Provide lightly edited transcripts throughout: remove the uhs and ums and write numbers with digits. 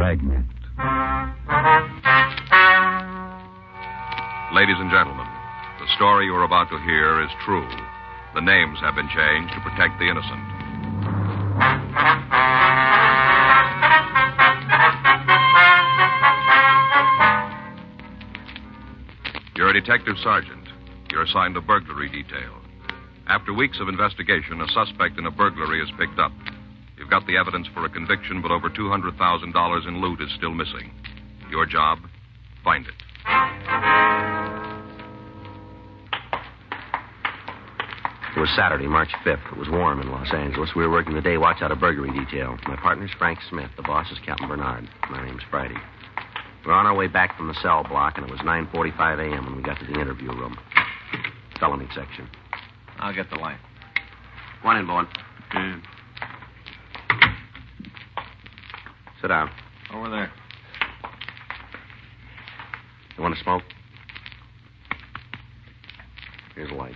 Dragnet. Ladies and gentlemen, the story you are about to hear is true. The names have been changed to protect the innocent. You're a detective sergeant. You're assigned a burglary detail. After weeks of investigation, a suspect in a burglary is picked up. You've got the evidence for a conviction, but over $200,000 in loot is still missing. Your job? Find it. It was Saturday, March 5th. It was warm in Los Angeles. We were working the day watch out of burglary detail. My partner's Frank Smith. The boss is Captain Bernard. My name's Friday. We were on our way back from the cell block, and it was 9:45 a.m. when we got to the interview room. Felony section. I'll get the light. Come on in, Bowen. Sit down. Over there. You want to smoke? Here's a light.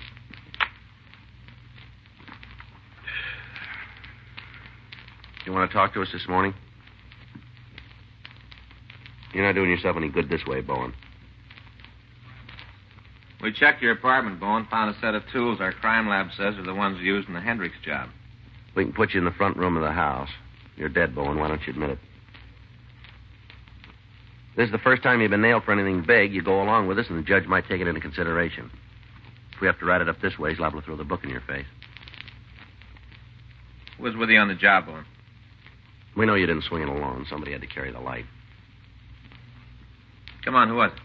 You want to talk to us this morning? You're not doing yourself any good this way, Bowen. We checked your apartment, Bowen. Found a set of tools our crime lab says are the ones used in the Hendricks job. We can put you in the front room of the house. You're dead, Bowen. Why don't you admit it? This is the first time you've been nailed for anything big. You go along with us, and the judge might take it into consideration. If we have to write it up this way, he's liable to throw the book in your face. Who was with you on the job, Bowen? We know you didn't swing it alone. Somebody had to carry the light. Come on, who was it?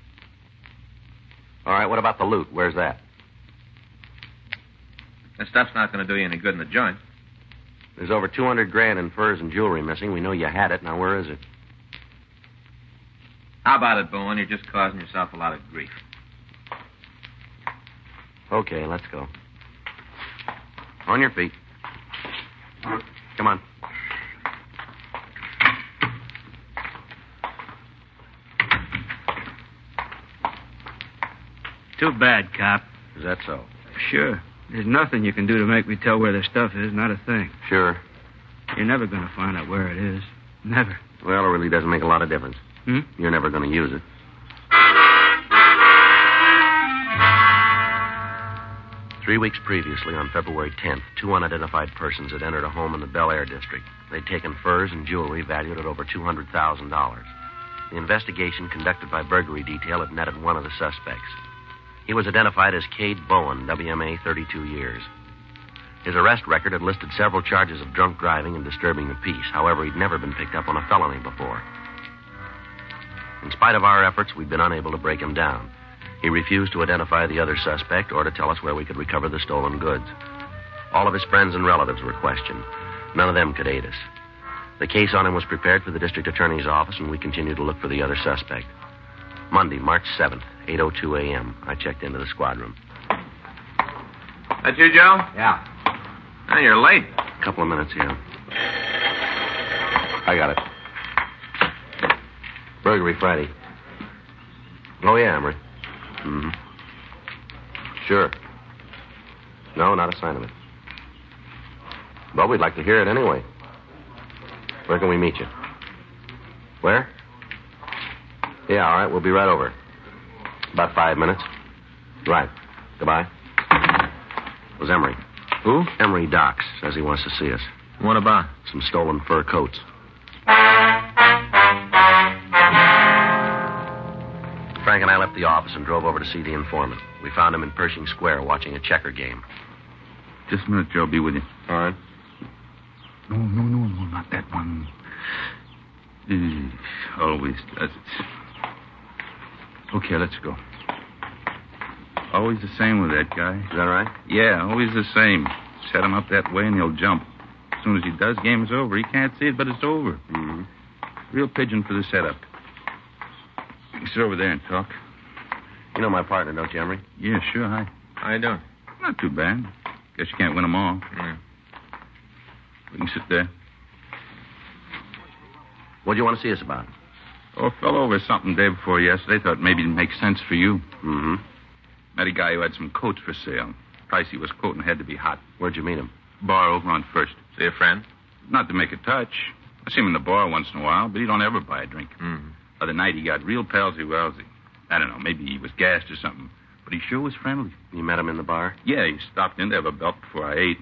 All right, what about the loot? Where's that? That stuff's not going to do you any good in the joint. There's over $200,000 in furs and jewelry missing. We know you had it. Now, where is it? How about it, Bowen? You're just causing yourself a lot of grief. Okay, let's go. On your feet. Come on. Too bad, cop. Is that so? Sure. There's nothing you can do to make me tell where the stuff is. Not a thing. Sure. You're never going to find out where it is. Never. Well, it really doesn't make a lot of difference. Hmm? You're never going to use it. 3 weeks previously, on February 10th, two unidentified persons had entered a home in the Bel Air district. They'd taken furs and jewelry valued at over $200,000. The investigation conducted by burglary detail had netted one of the suspects. He was identified as Cade Bowen, WMA, 32 years. His arrest record had listed several charges of drunk driving and disturbing the peace. However, he'd never been picked up on a felony before. In spite of our efforts, we'd been unable to break him down. He refused to identify the other suspect or to tell us where we could recover the stolen goods. All of his friends and relatives were questioned. None of them could aid us. The case on him was prepared for the district attorney's office, and we continued to look for the other suspect. Monday, March 7th, 8:02 a.m., I checked into the squad room. That you, Joe? Yeah. Oh, you're late. A couple of minutes, yeah. I got it. Burglary Friday. Oh, yeah, Emery. Mm-hmm. Sure. No, not a sign of it. Well, we'd like to hear it anyway. Where can we meet you? Where? Yeah, all right. We'll be right over. About 5 minutes. Right. Goodbye. It was Emery. Who? Emery Docks. Says he wants to see us. What about? Some stolen fur coats. Frank and I left the office and drove over to see the informant. We found him in Pershing Square watching a checker game. Just a minute, Joe. I'll be with you. All right. No, not that one. Always does it. Okay, let's go. Always the same with that guy. Is that right? Yeah, always the same. Set him up that way and he'll jump. As soon as he does, game is over. He can't see it, but it's over. Mm-hmm. Real pigeon for the setup. You can sit over there and talk. You know my partner, don't you, Emery? Yeah, sure. Hi. How you doing? Not too bad. Guess you can't win them all. Yeah. We can sit there. What do you want to see us about? Oh, fell over something day before yesterday. Thought maybe it'd make sense for you. Mm-hmm. Met a guy who had some coats for sale. Price he was quoting had to be hot. Where'd you meet him? Bar over on First. See a friend? Not to make a touch. I see him in the bar once in a while, but he don't ever buy a drink. Mm-hmm. Other night he got real palsy-walsy. I don't know, maybe he was gassed or something. But he sure was friendly. You met him in the bar? Yeah, he stopped in to have a belt before I ate.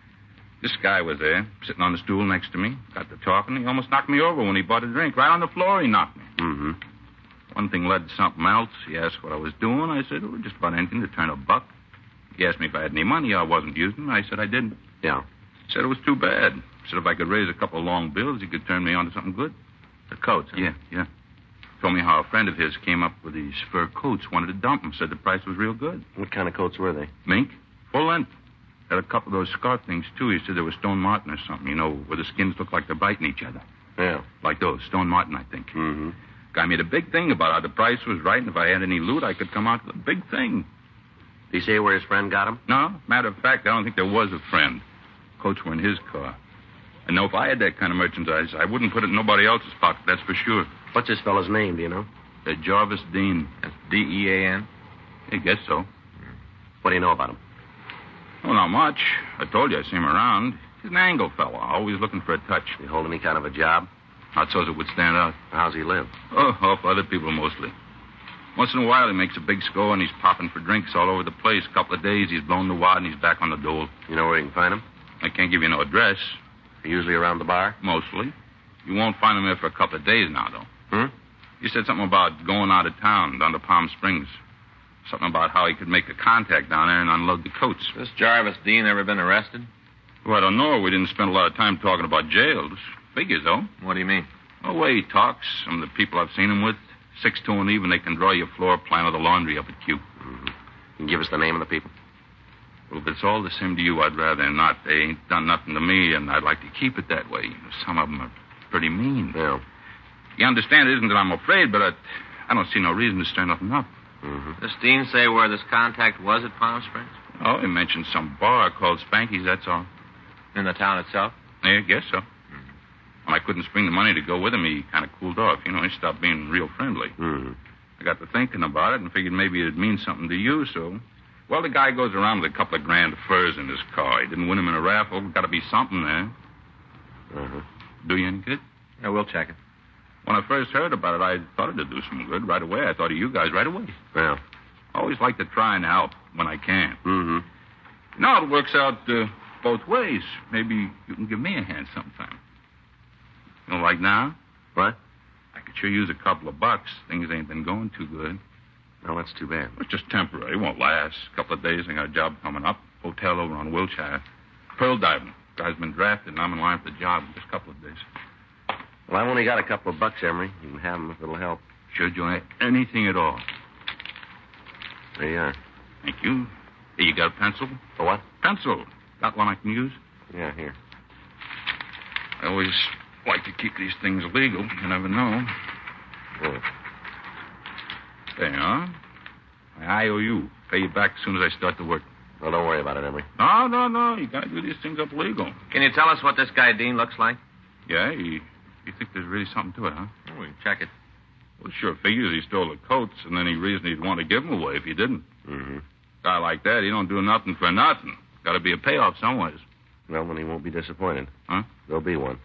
This guy was there, sitting on the stool next to me. Got to talking. He almost knocked me over when he bought a drink. Right on the floor he knocked me. Mm-hmm. One thing led to something else. He asked what I was doing. I said, oh, just about anything to turn a buck. He asked me if I had any money I wasn't using. I said I didn't. Yeah. He said it was too bad. He said if I could raise a couple of long bills, he could turn me on to something good. The coats, huh? Yeah. Told me how a friend of his came up with these fur coats, wanted to dump them, said the price was real good. What kind of coats were they? Mink, full length. Had a couple of those scarf things, too. He said they were Stone Martin or something, where the skins look like they're biting each other. Yeah. Like those, Stone Martin, I think. Mm-hmm. Guy made a big thing about how the price was right, and if I had any loot, I could come out with a big thing. Did he say where his friend got him? No, matter of fact, I don't think there was a friend. Coats were in his car. I know if I had that kind of merchandise, I wouldn't put it in nobody else's pocket, that's for sure. What's this fellow's name, do you know? Jarvis Dean. That's D-E-A-N? I guess so. What do you know about him? Oh, not much. I told you I see him around. He's an angle fella, always looking for a touch. He hold any kind of a job? Not so it would stand out. How's he live? Oh, off other people mostly. Once in a while he makes a big score and he's popping for drinks all over the place. A couple of days he's blown the wad and he's back on the dole. You know where you can find him? I can't give you no address. Usually around the bar? Mostly. You won't find him there for a couple of days now, though. Hmm? You said something about going out of town, down to Palm Springs. Something about how he could make a contact down there and unload the coats. This Jarvis Dean ever been arrested? Well, I don't know. We didn't spend a lot of time talking about jails. Figures, though. What do you mean? The way he talks, some of the people I've seen him with, 6 to an even, they can draw your floor plan of the laundry up at Q. Mm-hmm. You can give us the name of the people? Well, if it's all the same to you, I'd rather not. They ain't done nothing to me, and I'd like to keep it that way. Some of them are pretty mean. Yeah. You understand, it isn't that I'm afraid, but I don't see no reason to stir nothing up. Mm-hmm. Does Dean say where this contact was at Palm Springs? Oh, he mentioned some bar called Spanky's, that's all. In the town itself? Yeah, I guess so. When I couldn't spring the money to go with him, he kind of cooled off. He stopped being real friendly. Mm-hmm. I got to thinking about it and figured maybe it'd mean something to you, so... Well, the guy goes around with a couple of grand of furs in his car. He didn't win him in a raffle. Got to be something there. Uh-huh. Do you any good? Yeah, we'll check it. When I first heard about it, I thought it'd do some good right away. I thought of you guys right away. Well. I always like to try and help when I can. Mm-hmm. Now it works out both ways. Maybe you can give me a hand sometime. Like now? What? I could sure use a couple of bucks. Things ain't been going too good. Well, that's too bad. It's just temporary. It won't last. A couple of days, I got a job coming up. Hotel over on Wilshire. Pearl diving. Guy's been drafted, and I'm in line for the job in just a couple of days. Well, I've only got a couple of bucks, Emery. You can have them if it'll help. Sure, Joe. Anything at all. There you are. Thank you. Hey, you got a pencil? For what? Pencil. Got one I can use? Yeah, here. I always like to keep these things legal. You never know. Yeah. There you are. My IOU. Pay you back as soon as I start to work. Well, don't worry about it, Emery. No. You got to do these things up legal. Can you tell us what this guy Dean looks like? Yeah? You think there's really something to it, huh? Oh, we can check it. Well, sure figures he stole the coats, and any reason he'd want to give them away if he didn't. Mm-hmm. Guy like that, he don't do nothing for nothing. Got to be a payoff somewheres. Well, then he won't be disappointed. Huh? There'll be one.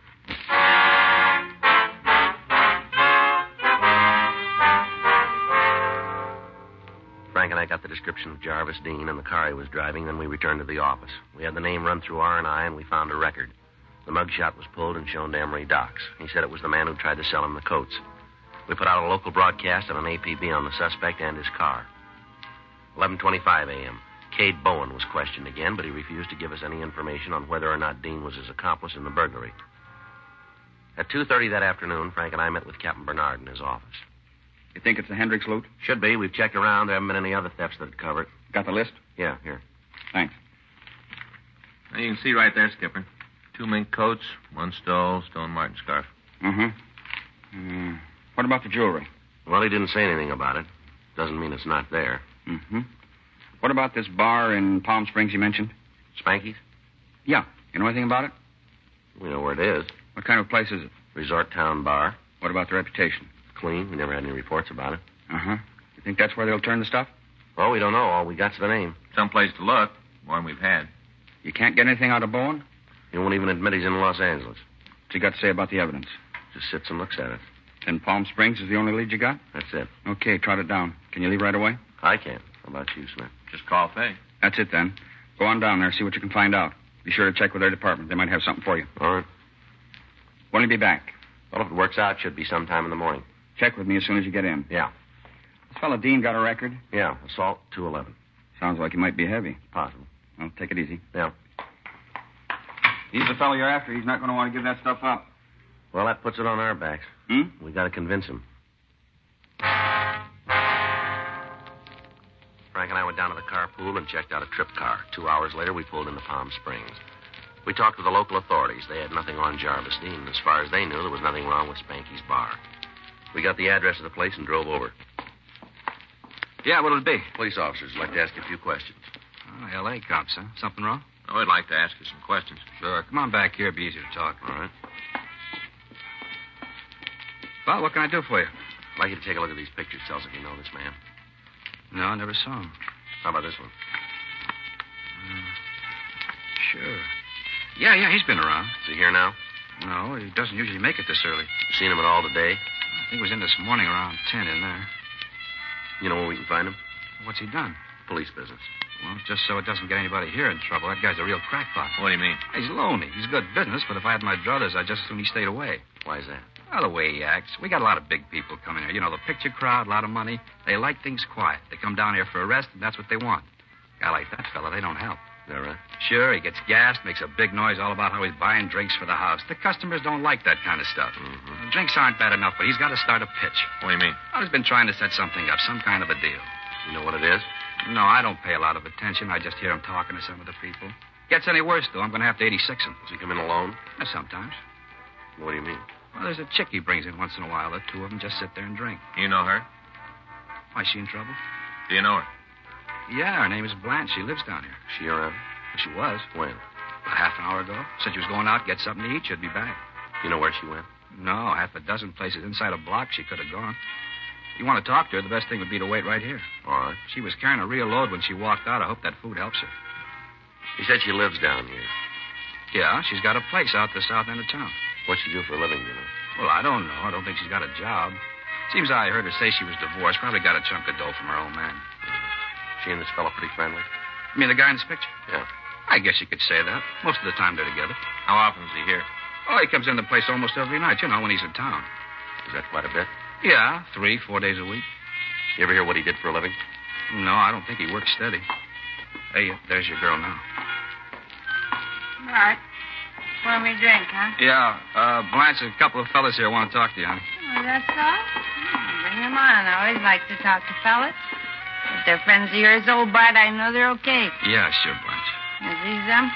Frank and I got the description of Jarvis Dean and the car he was driving, then we returned to the office. We had the name run through R&I, and we found a record. The mugshot was pulled and shown to Emery Docks. He said it was the man who tried to sell him the coats. We put out a local broadcast and an APB on the suspect and his car. 11:25 a.m. Cade Bowen was questioned again, but he refused to give us any information on whether or not Dean was his accomplice in the burglary. At 2:30 that afternoon, Frank and I met with Captain Bernard in his office. You think it's the Hendricks loot? Should be. We've checked around. There haven't been any other thefts that'd cover it. Got the list? Yeah, here. Thanks. Now, you can see right there, Skipper. 2 mink coats, 1 Stone Martin scarf. Mm-hmm. What about the jewelry? Well, he didn't say anything about it. Doesn't mean it's not there. Mm-hmm. What about this bar in Palm Springs you mentioned? Spanky's? Yeah. You know anything about it? We know where it is. What kind of place is it? Resort Town Bar. What about the reputation? Clean. We never had any reports about it. Uh-huh. You think that's where they'll turn the stuff? Well, we don't know. All we got's the name. Someplace to look. One we've had. You can't get anything out of Bowen? He won't even admit he's in Los Angeles. What's he got to say about the evidence? Just sits and looks at it. And Palm Springs is the only lead you got? That's it. Okay, trot it down. Can you leave right away? I can. How about you, Smith? Just call Fay. That's it, then. Go on down there, see what you can find out. Be sure to check with their department. They might have something for you. All right. When will you be back? Well, if it works out, should be sometime in the morning. Check with me as soon as you get in. Yeah. This fellow Dean got a record? Yeah, assault 211. Sounds like he might be heavy. Possible. Well, take it easy. Yeah. He's the fellow you're after. He's not going to want to give that stuff up. Well, that puts it on our backs. We got to convince him. Frank and I went down to the carpool and checked out a trip car. 2 hours later, we pulled into Palm Springs. We talked with the local authorities. They had nothing on Jarvis Dean. As far as they knew, there was nothing wrong with Spanky's bar. We got the address of the place and drove over. Yeah, what'll it be? Police officers would like to ask you a few questions. Oh, L.A. cops, huh? Something wrong? Oh, I'd like to ask you some questions. Sure. Come on back here. It'll be easier to talk. All right. Well, what can I do for you? I'd like you to take a look at these pictures. Tell us if you know this man. No, I never saw him. How about this one? Sure. Yeah, he's been around. Is he here now? No, he doesn't usually make it this early. You seen him at all today? I think he was in this morning around 10 in there. You know where we can find him? What's he done? Police business. Well, just so it doesn't get anybody here in trouble. That guy's a real crackpot. What do you mean? He's lonely. He's good business, but if I had my druthers, I'd just as soon he stayed away. Why is that? Well, the way he acts. We got a lot of big people coming here. You know, the picture crowd, a lot of money. They like things quiet. They come down here for a rest, and that's what they want. A guy like that fella, they don't help. Is that right? Sure, he gets gassed, makes a big noise all about how he's buying drinks for the house. The customers don't like that kind of stuff. Mm-hmm. Drinks aren't bad enough, but he's got to start a pitch. What do you mean? Well, he's been trying to set something up, some kind of a deal. You know what it is? No, I don't pay a lot of attention. I just hear him talking to some of the people. Gets any worse, though, I'm going to have to 86 him. Does he come in alone? Sometimes. What do you mean? Well, there's a chick he brings in once in a while. The two of them just sit there and drink. You know her? Why, is she in trouble? Do you know her? Yeah, her name is Blanche. She lives down here. Is she around? She was. When? About half an hour ago. Said she was going out, get something to eat. She'd be back. You know where she went? No, half a dozen places inside a block she could have gone. If you want to talk to her, the best thing would be to wait right here. All right. She was carrying a real load when she walked out. I hope that food helps her. She said she lives down here. Yeah, she's got a place out the south end of town. What's she do for a living, you know? Well, I don't know. I don't think she's got a job. Seems I heard her say she was divorced. Probably got a chunk of dough from her old man. She and this fellow pretty friendly? You mean the guy in this picture? Yeah. I guess you could say that. Most of the time they're together. How often is he here? Oh, he comes in the place almost every night, you know, when he's in town. Is that quite a bit? Yeah, 3-4 days a week. You ever hear what he did for a living? No, I don't think he works steady. Hey, there's your girl now. Bart, pour me a drink, huh? Yeah, Blanche, a couple of fellas here want to talk to you, honey. Oh, that's all? Bring them on. I always like to talk to fellas. If they're friends of yours, old Bart, I know they're okay. Yeah, sure, Blanche. Is these them?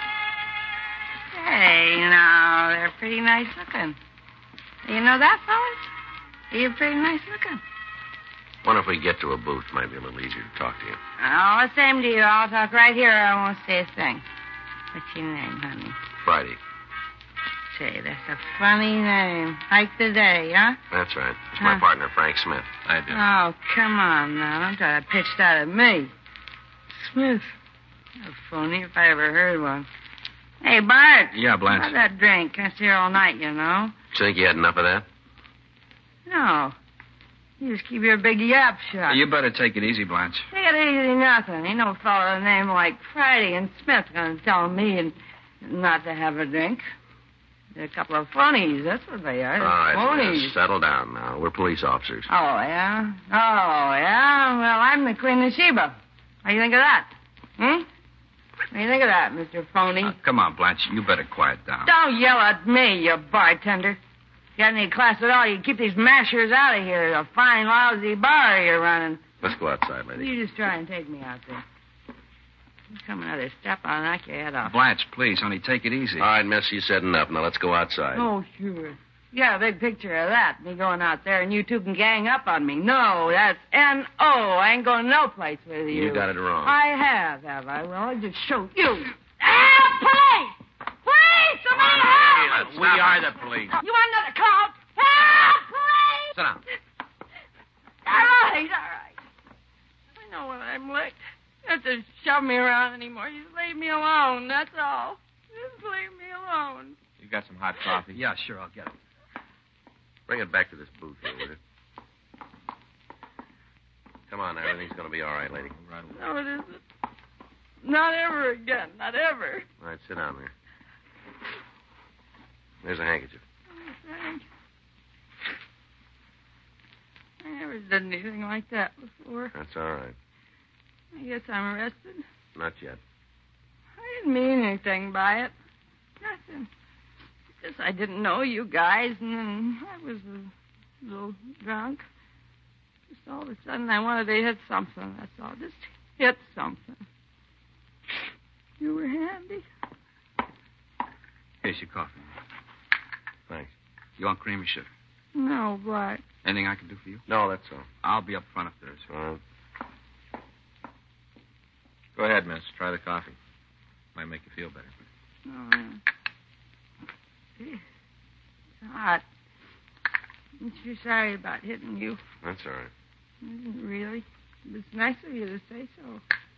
Hey, now, they're pretty nice looking. Do you know that, fellas? You're pretty nice looking. Wonder if we get to a booth, might be a little easier to talk to you. Oh, the same to you. I'll talk right here. I won't say a thing. What's your name, honey? Friday. Say, that's a funny name. Hike the day, huh? That's right. It's my partner, Frank Smith. I do. Oh, come on now. Don't try to pitch that at me. Smith. A phony if I ever heard one. Hey, Bart. Yeah, Blanche. How about that drink? Can't stay here all night, you know. You think you had enough of that? No. You just keep your big yap shut. You better take it easy, Blanche. Take it easy, nothing. Ain't no fellow with a name like Friday and Smith going to tell me not to have a drink. They're a couple of phonies. That's what they are. They're All right, phonies. Miss, settle down now. We're police officers. Oh, yeah? Oh, yeah? Well, I'm the Queen of Sheba. What do you think of that? What do you think of that, Mr. Phony? Come on, Blanche. You better quiet down. Don't yell at me, you bartender. If you had any class at all, you'd keep these mashers out of here. A fine, lousy bar you're running. Let's go outside, lady. You just try and take me out there. You come another step, I'll knock your head off. Blanche, please, honey, take it easy. All right, miss, you said enough. Now let's go outside. Oh, sure. You got a big picture of that, me going out there, and you two can gang up on me. No, that's N-O. I ain't going no place with you. You got it wrong. I have I? Well, I'll just show you. Ah, police! Police! Somebody help! We are the police. You want another call? Help! Police! Sit down. All right. I know when I'm licked. You don't have to shove me around anymore. Just leave me alone, that's all. Just leave me alone. You got some hot coffee? Yeah, sure, I'll get it. Bring it back to this booth here, will you? Come on, everything's going to be all right, lady. No, it isn't. Not ever again. Not ever. All right, sit down there. There's a handkerchief. Oh, thanks. I never did anything like that before. That's all right. I guess I'm arrested. Not yet. I didn't mean anything by it. Nothing. Just I didn't know you guys, and then I was a little drunk. Just all of a sudden I wanted to hit something. That's all. Just hit something. You were handy. Here's your coffee. Thanks. You want cream or sugar? No, but Anything I can do for you? No, that's all. I'll be up front if there is. All right. Go ahead, miss. Try the coffee. Might make you feel better. oh, it's hot. I'm too sorry about hitting you. That's all right. Really? It's nice of you to say so.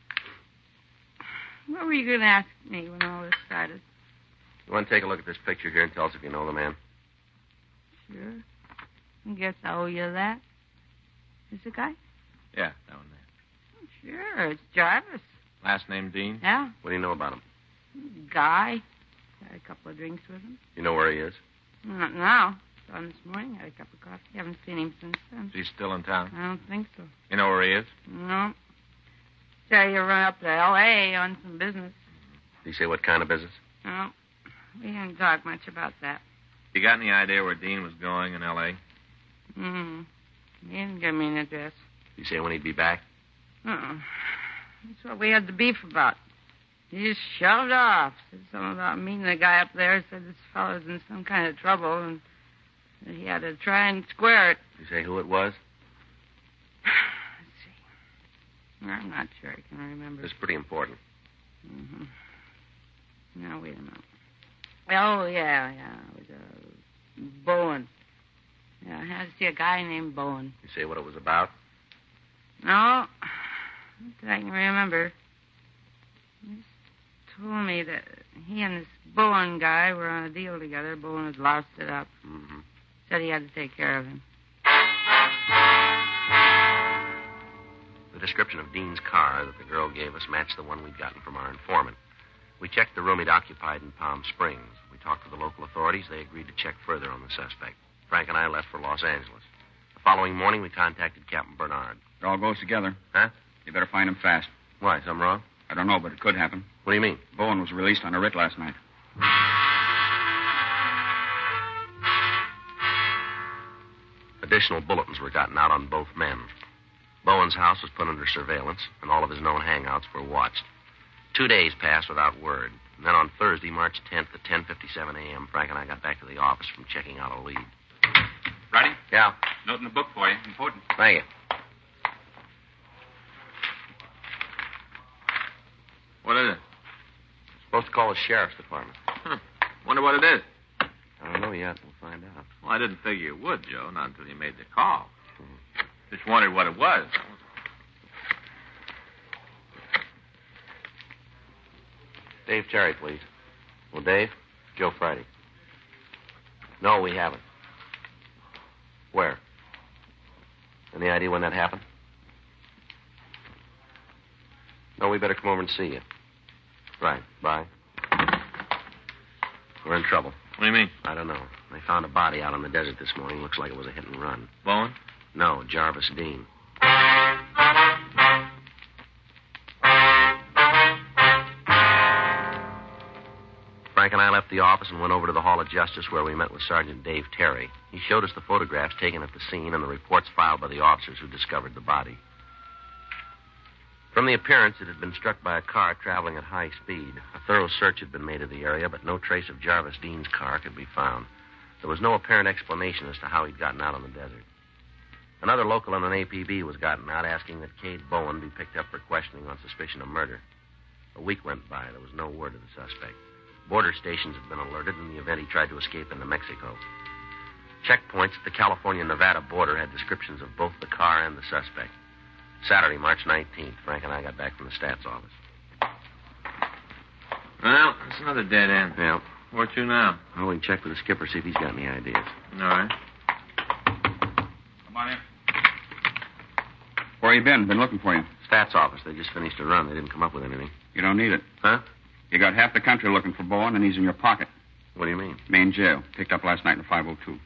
What were you going to ask me when all this started? You want to take a look at this picture here and tell us if you know the man? Sure. I guess I owe you that. Is the guy? Yeah, that one there. Sure, it's Jarvis. Last name Dean? Yeah, What do you know about him? guy. Had a couple of drinks with him. You know where he is? Not now. Saw him this morning. Had a cup of coffee. Haven't seen him since then. Is he still in town? I don't think so. You know where he is? No. Said he run up to L.A. on some business. Did he say what kind of business? No, we didn't talk much about that. You got any idea where Dean was going in L.A.? He didn't give me an address. Did he say when he'd be back? Uh-uh. That's what we had the beef about. He just shoved off. Said something about meeting the guy up there. Said this fellow's in some kind of trouble and that he had to try and square it. Did he say who it was? Let's see. I'm not sure I can remember. It's pretty important. Mm-hmm. Now, wait a minute. Oh, yeah. It was Bowen. Yeah, I had to see a guy named Bowen. Did he say what it was about? No. Not that I can remember. He just told me that he and this Bowen guy were on a deal together. Bowen had lost it up. Mm-hmm. Said he had to take care of him. The description of Dean's car that the girl gave us matched the one we'd gotten from our informant. We checked the room he'd occupied in Palm Springs. We talked to the local authorities. They agreed to check further on the suspect. Frank and I left for Los Angeles. The following morning, we contacted Captain Bernard. It all goes together. Huh? You better find him fast. Why, something wrong? I don't know, but it could happen. What do you mean? Bowen was released on a writ last night. Additional bulletins were gotten out on both men. Bowen's house was put under surveillance, and all of his known hangouts were watched. 2 days passed without word. And then on Thursday, March 10th at 10:57 a.m., Frank and I got back to the office from checking out a lead. Ready? Yeah. Note in the book for you. Important. Thank you. What is it? Supposed to call the sheriff's department. Wonder what it is. I don't know yet. We'll find out. Well, I didn't figure you would, Joe, not until you made the call. Just wondered what it was. Dave Terry, please. Well, Dave, Joe Friday. No, we haven't. Where? Any idea when that happened? No, we better come over and see you. Right. Bye. We're in trouble. What do you mean? I don't know. They found a body out on the desert this morning. Looks like it was a hit and run. Bowen? No, Jarvis Dean. Frank and I left the office and went over to the Hall of Justice where we met with Sergeant Dave Terry. He showed us the photographs taken at the scene and the reports filed by the officers who discovered the body. From the appearance, it had been struck by a car traveling at high speed. A thorough search had been made of the area, but no trace of Jarvis Dean's car could be found. There was no apparent explanation as to how he'd gotten out on the desert. Another local on an APB was gotten out asking that Cade Bowen be picked up for questioning on suspicion of murder. A week went by. There was no word of the suspect. Border stations had been alerted in the event he tried to escape into Mexico. Checkpoints at the California-Nevada border had descriptions of both the car and the suspect. Saturday, March 19th, Frank and I got back from the stats office. Well, it's another dead end. Yeah. Where to now? Well, we can check with the skipper, see if he's got any ideas. All right. Come on in. Where you been? Been looking for you. Stats office. They just finished a run. They didn't come up with anything. You don't need it. Huh? You got half the country looking for Bowen, and he's in your pocket. What do you mean? Main jail. Picked up last night in 502.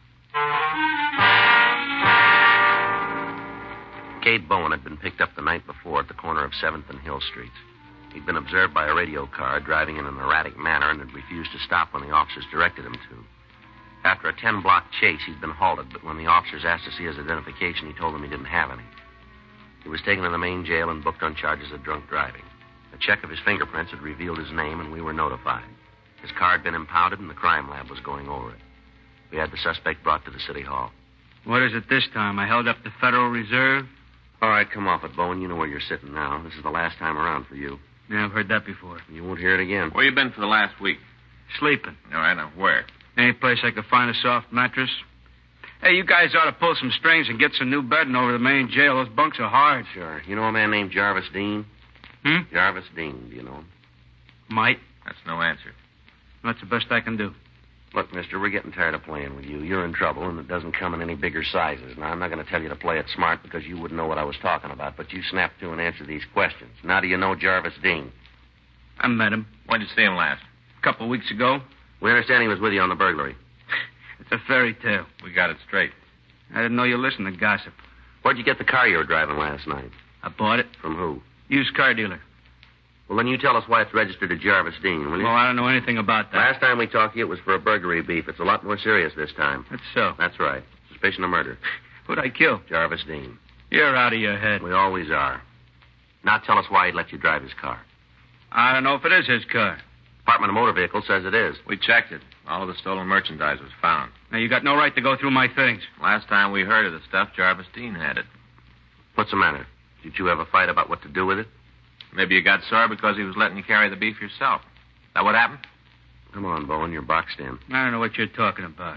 Cade Bowen had been picked up the night before at the corner of 7th and Hill Streets. He'd been observed by a radio car driving in an erratic manner and had refused to stop when the officers directed him to. After a 10-block chase, he'd been halted, but when the officers asked to see his identification, he told them he didn't have any. He was taken to the main jail and booked on charges of drunk driving. A check of his fingerprints had revealed his name, and we were notified. His car had been impounded, and the crime lab was going over it. We had the suspect brought to the city hall. What is it this time? I held up the Federal Reserve? All right, come off it, Bowen. You know where you're sitting now. This is the last time around for you. Yeah, I've heard that before. You won't hear it again. Where you been for the last week? Sleeping. All right, now, where? Any place I could find a soft mattress? Hey, you guys ought to pull some strings and get some new bedding over the main jail. Those bunks are hard. Sure. You know a man named Jarvis Dean? Jarvis Dean, do you know him? Might. That's no answer. That's the best I can do. Look, mister, we're getting tired of playing with you. You're in trouble, and it doesn't come in any bigger sizes. Now, I'm not going to tell you to play it smart because you wouldn't know what I was talking about, but you snap to and answer these questions. Now, do you know Jarvis Dean? I met him. When did you see him last? A couple of weeks ago. We understand he was with you on the burglary. It's a fairy tale. We got it straight. I didn't know you listened to gossip. Where'd you get the car you were driving last night? I bought it. From who? Used car dealer. Well, then you tell us why it's registered to Jarvis Dean, will you? Well, I don't know anything about that. Last time we talked to you, it was for a burglary beef. It's a lot more serious this time. That's so. That's right. Suspicion of murder. Who'd I kill? Jarvis Dean. You're out of your head. We always are. Now tell us why he let you drive his car. I don't know if it is his car. Department of Motor Vehicles says it is. We checked it. All of the stolen merchandise was found. Now, you got no right to go through my things. Last time we heard of the stuff, Jarvis Dean had it. What's the matter? Did you have a fight about what to do with it? Maybe you got sore because he was letting you carry the beef yourself. That what happened? Come on, Bowen. You're boxed in. I don't know what you're talking about.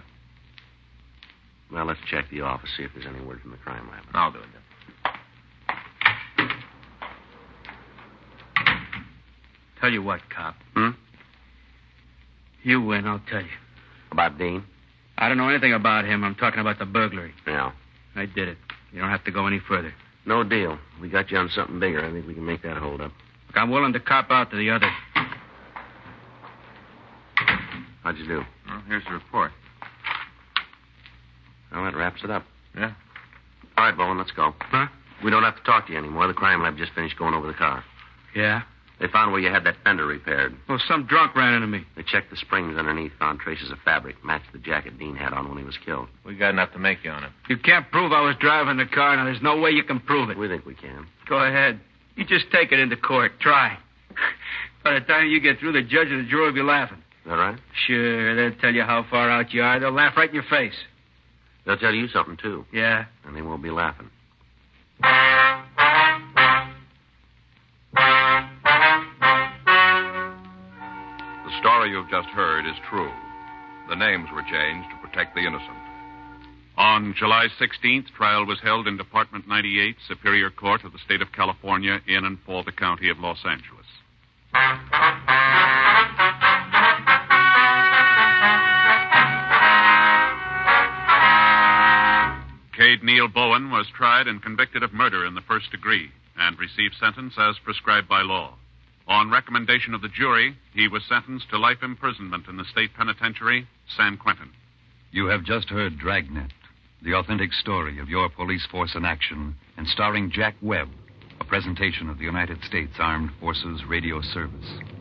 Well, let's check the office, see if there's any word from the crime lab. I'll do it then. Tell you what, cop. Hmm? You win, I'll tell you. About Dean? I don't know anything about him. I'm talking about the burglary. Yeah. I did it. You don't have to go any further. No deal. We got you on something bigger. I think we can make that hold up. Look, I'm willing to cop out to the other. How'd you do? Well, here's the report. Well, that wraps it up. Yeah? All right, Bowen, let's go. Huh? We don't have to talk to you anymore. The crime lab just finished going over the car. Yeah? They found where you had that fender repaired. Well, some drunk ran into me. They checked the springs underneath, found traces of fabric, matched the jacket Dean had on when he was killed. We got enough to make you on it. You can't prove I was driving the car. Now, there's no way you can prove it. We think we can. Go ahead. You just take it into court. Try. By the time you get through, the judge and the jury will be laughing. Is that right? Sure, they'll tell you how far out you are. They'll laugh right in your face. They'll tell you something, too. Yeah? And they won't be laughing. The story you've just heard is true. The names were changed to protect the innocent. On July 16th, trial was held in Department 98, Superior Court of the State of California, in and for the County of Los Angeles. Cade Neil Bowen was tried and convicted of murder in the first degree and received sentence as prescribed by law. On recommendation of the jury, he was sentenced to life imprisonment in the state penitentiary, San Quentin. You have just heard Dragnet, the authentic story of your police force in action, and starring Jack Webb, a presentation of the United States Armed Forces Radio Service.